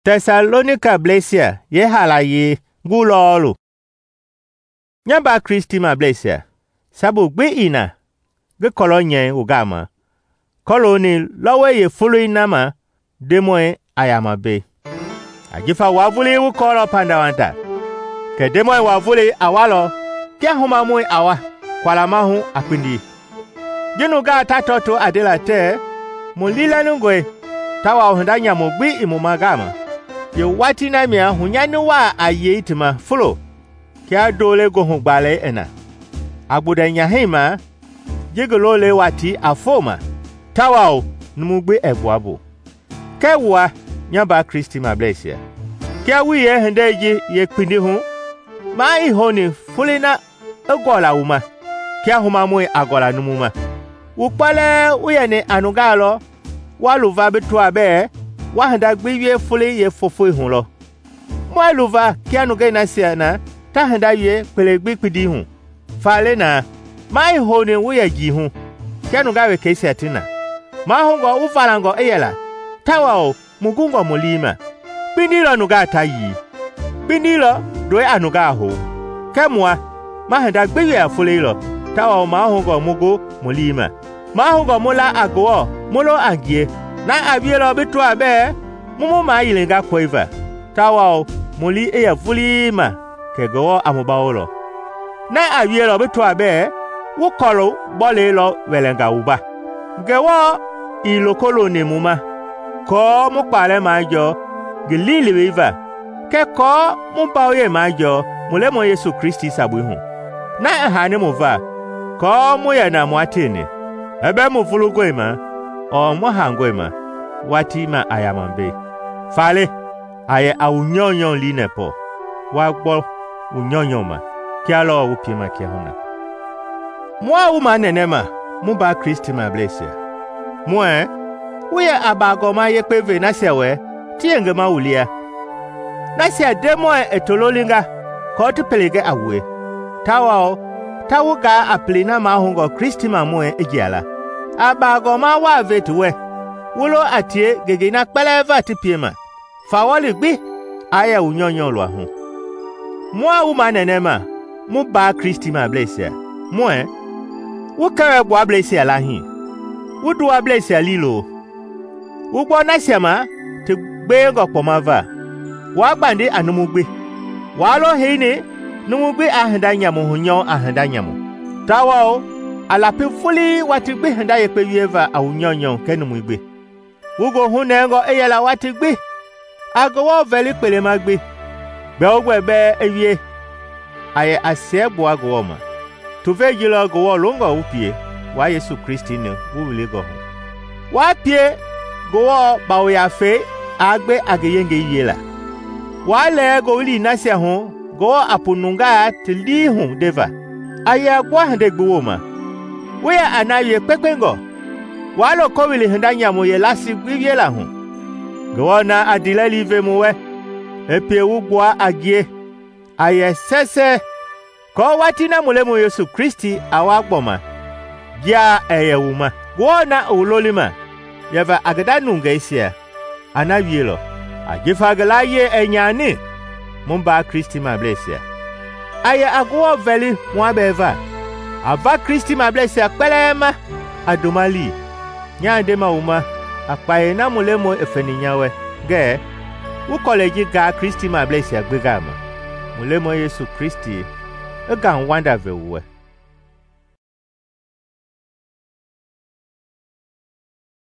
Thessalonica blesia ye halaye ngulolu. Nyamba Kristi ma blesia. Sabu gbe ina. Ge kolonye ugama. Koloni lowe ye fulu inama. Demoe ayama be. Ajifa wavuli wu kolo pandawanta. Ke demoe wavuli awalo. Kia huma mui awa. Kwala mahu apindi. Jinuga tatoto adela te. Mulila nungwe. Tawa uhundanya mugbi imumagama. Ye wati na mia hunyanu wa aye itima fulo. Kia dole gohun gbale ena. Agbuda nyahima. Jigolole wati afoma. Tawao numugbe egwabo. Kewa nyamba Kristi ma blesia. Kia wiye hendeji ye kpindi hun. Ma ihoni fulina egola uma. Kia huma mui agola numuma. Ukpale uyene anugalo. Waluva betwa be. Wahanda gbiye fuli ye fofo ihun lo. Mwa luva kia nuge na siana. Ta handa ye kwele gbikpidi hun. Fale na. Ma ihoni uye ji hun. Kia nuga we kesi atina. Ma hungo ufalango eyela. Tawao mugungo mulima. Binilo nuga tayi. Binilo doe anuga ho. Kemwa. Ma handa gbiye fuli lo. Tawao ma hungo mugu mulima. Ma hungo mula agoa. Mulo agie. Na abielo bitwa be. Mumu ma yilinga kweva. Tawao muli eya fuli ma. Kegowo amubaolo. Na abielo bitwa be. Wukolo bole lo welenga uba. Gewo ilokolo ne muma. Ko mukpale majo. Gilili wiva. Ke ko mubaoye majo. Mulemo Yesu Kristi sabuhu. Na ahane muva. Ko muya na mwatini. Ebe mufulugo ima. O mwahango ima. Wati ma ayamambe. Fale. Aye aunyonyon linepo. Wagbo unyonyon ma. Kia lo upima kia hona. Mwa uma nenema. Muba Kristi ma blesia. Mwe. Uye abagoma yekpeve nasiawe. Tienge ma ulia. Nasia demoe etololinga. Kotu pelege awe. Tawao. Tawuga aplina mahungo Kristi ma mwe ejiala. Abagoma wa vetuwe. Wulo atie gegena kpeleva tipiema. Fawali gbi. Aya unyonyon lwa hun. Mwa uma nenema. Muba Kristi ma blesia. Mwe. Wukewe bwa blesia lahi. Wuduwa blesia lilo. Ugbo nasiama. Te gbe ngokpomava. Wagbandi anumugbe. Walo heine. Numugbe ahandanyamu hunyon ahandanyamu. Tawao. Alapi fuli wati gbe handa yekpe wieva aunyonyon kenumugbe. Ugo hunengo eyela wati gbe. Agowo veli pele magbe. Beogwe be ewie. Aye asebo agowo ma. Tuve jilo agowo longo upie. Wa Yesu Kristi ne wuwile go hu. Wa pie gowo bawo ya fe agbe ageyenge yela. Wa le go li nasia hu gowo apununga tili hu deva. Aye gwa hande gbo ma. We anaye pekpengo. Walo kowili hendanya mo ye lasi gwiela hu. Gwana adila live muwe. Epe ugwa agie. Aye sese. Ko watina mulemo Yesu Kristi awagboma. Gia eyewuma. Gwana ulolima. Yava agadanunga isia. Anawielo. Agifa ye enyani. Mumba Kristi ma blesia. Aye agwo veli mwabeva. Ava Kristi ma blesia kpelema. Adomali. Nyande ma uma. Akpaye na mulemo efeninyawe. Ge. Ukoleji ga Kristi ma blesia gbegama. Mulemo Yesu Kristi. Ega nwanda vewe.